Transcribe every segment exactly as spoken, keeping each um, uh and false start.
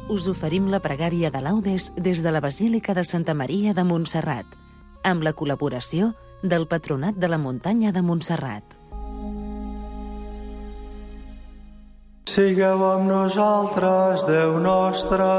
us oferim la pregària de laudes des de la Basílica de Santa Maria de Montserrat, amb la col·laboració del Patronat de la Muntanya de Montserrat. Sigueu amb nosaltres, Déu nostre.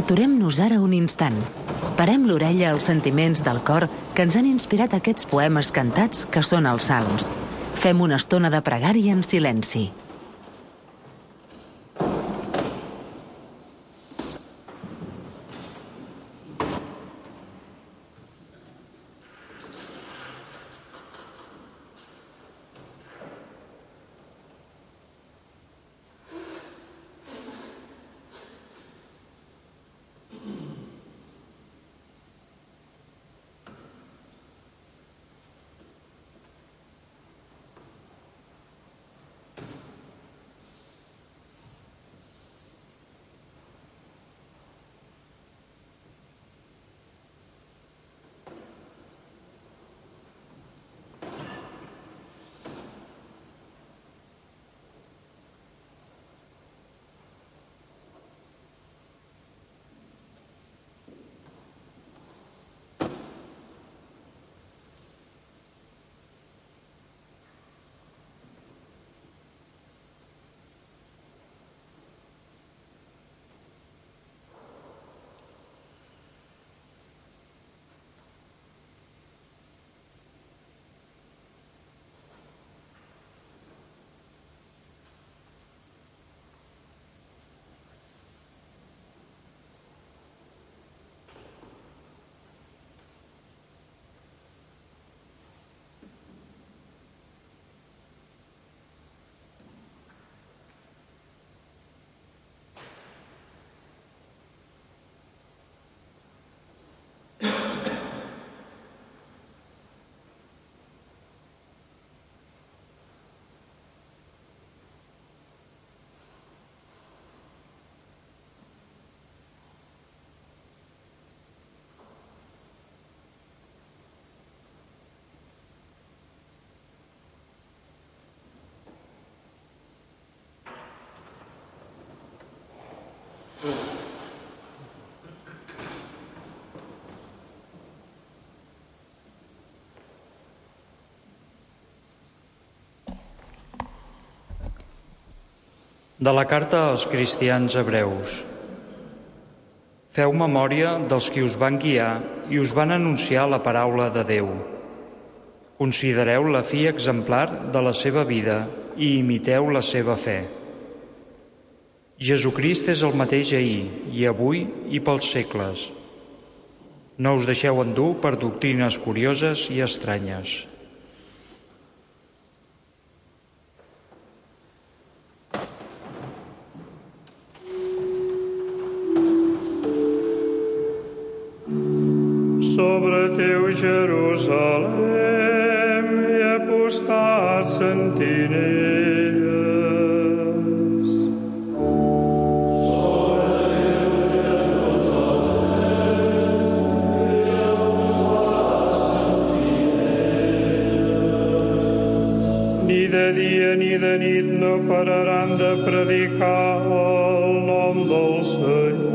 Aturem-nos ara un instant. Parem l'orella als sentiments del cor que ens han inspirat aquests poemes cantats que són els salms. Fem una estona de pregària en silenci. De la carta als cristians hebreus. Feu memòria dels qui us van guiar i us van anunciar la paraula de Déu. Considereu la fi exemplar de la seva vida i imiteu la seva fe. Jesucrist és el mateix ahir i avui i pels segles. No us deixeu endur per doctrines curioses i estranyes. Sobre teu, Jerusalem, hi ha postat sentinelles. Sobre teu, Jerusalem, hi ha postat sentinelles. Ni de dia ni de nit no pararan de predicar el nom del Senyor.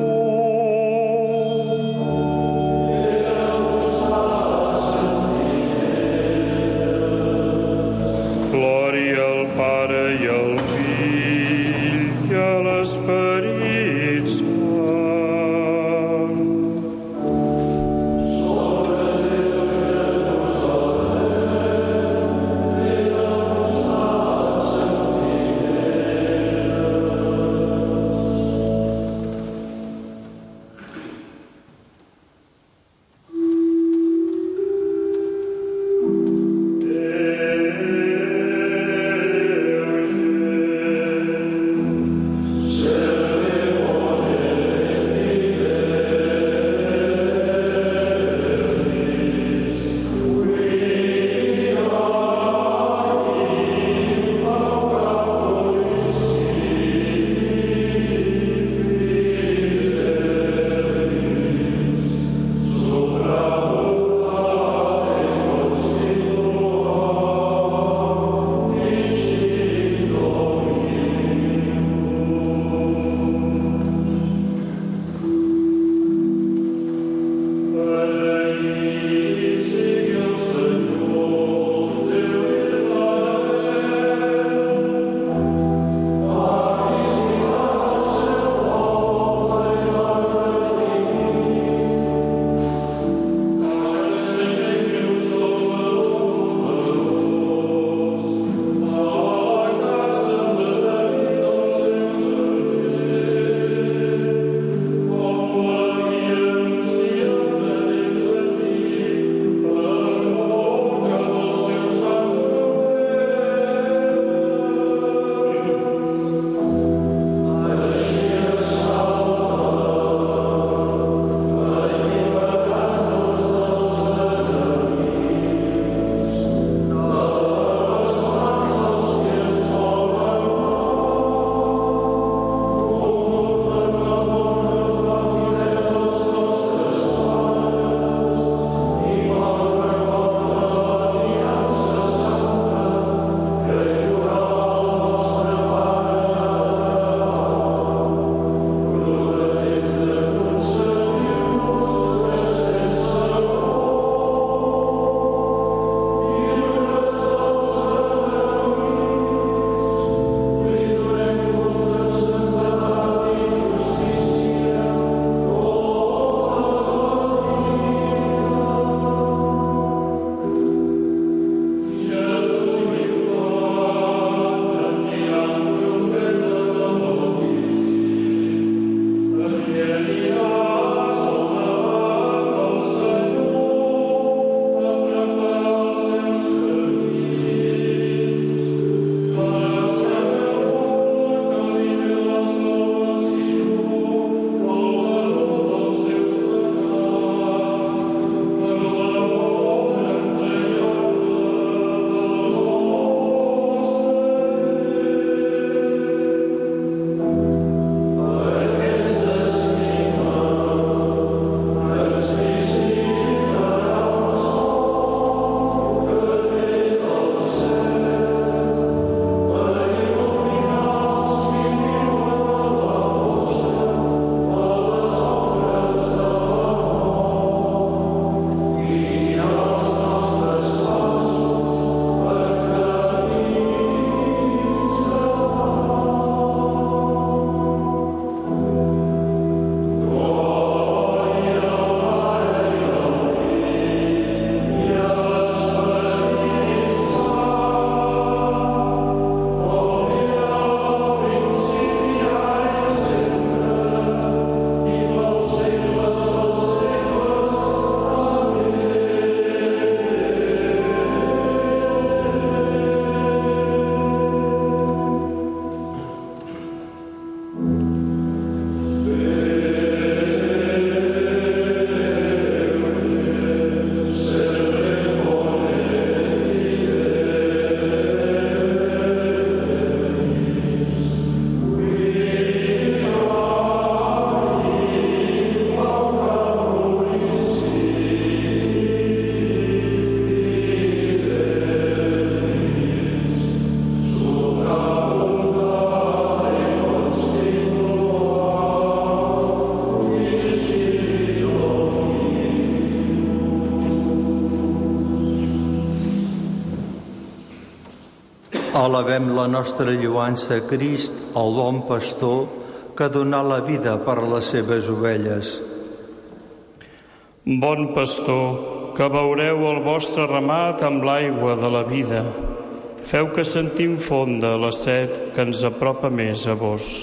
Esperit Sant. Sobre Déu, Jerusalem, hi ha postat sentinelles. Elevem la nostra lloança a Crist, el bon pastor, que ha donat la vida per a les seves ovelles. Bon pastor, que beureu el vostre ramat amb l'aigua de la vida, feu que sentim fonda la set que ens apropa més a vos.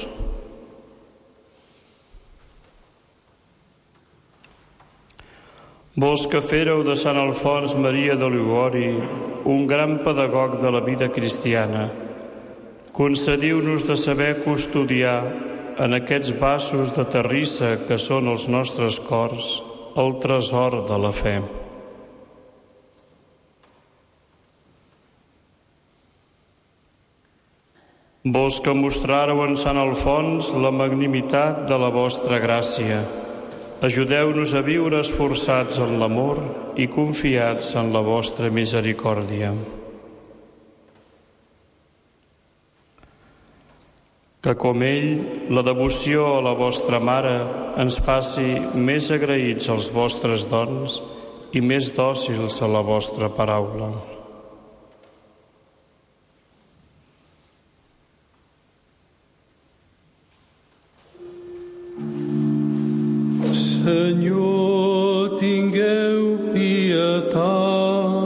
Vos que fèreu de Sant Alfons Maria de Liguori un gran pedagog de la vida cristiana, concediu-nos de saber custodiar en aquests vasos de terrissa que són els nostres cors el tresor de la fe. Vos que mostràreu en Sant Alfons la magnimitat de la vostra gràcia, ajudeu-nos a viure esforçats en l'amor i confiats en la vostra misericòrdia. Que com ell, la devoció a la vostra mare ens faci més agraïts als vostres dons i més dòcils a la vostra paraula. Senyor, tingueu pietat.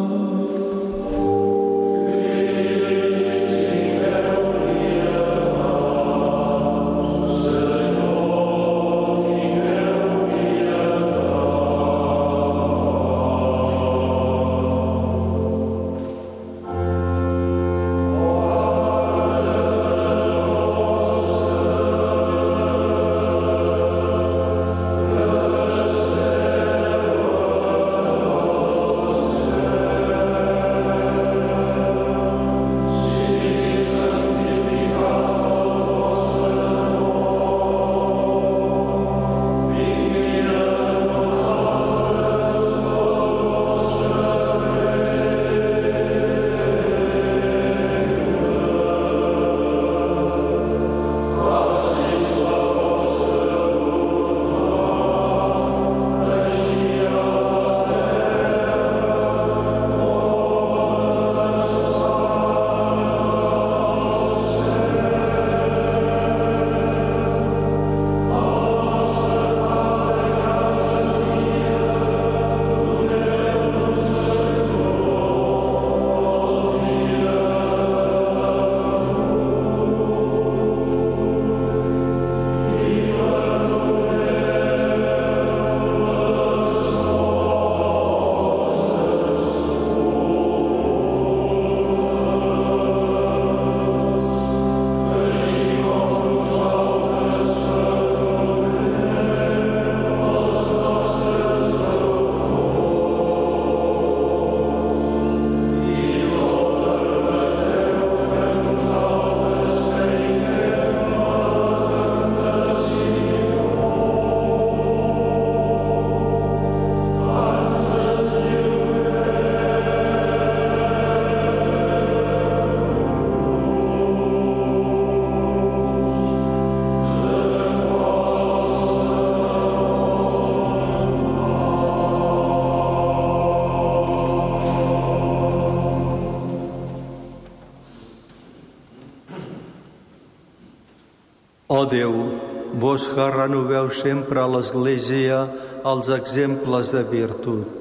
Ó Déu, vos que renoveu sempre a l'Església els exemples de virtut,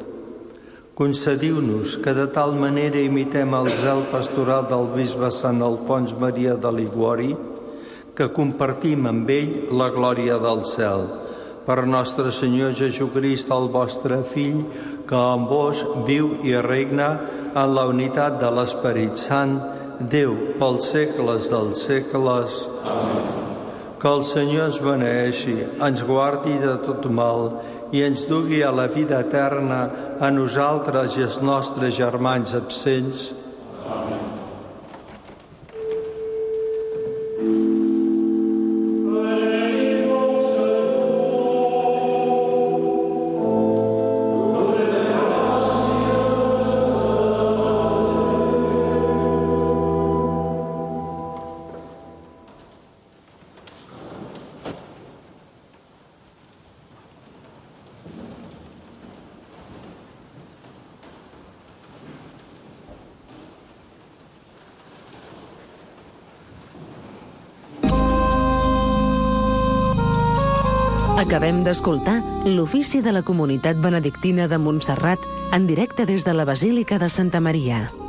concediu-nos que de tal manera imitem el zel pastoral del bisbe Sant Alfons Maria de Liguori, que compartim amb ell la glòria del cel. Per nostre Senyor Jesucrist, el vostre Fill, que amb vos viu i regna en la unitat de l'Esperit Sant, Déu, pels segles dels segles. Amén. Que el Senyor ens beneeixi, ens guardi de tot mal i ens dugui a la vida eterna a nosaltres i als nostres germans absents. Amén. Acabem d'escoltar l'ofici de la comunitat benedictina de Montserrat en directe des de la Basílica de Santa Maria.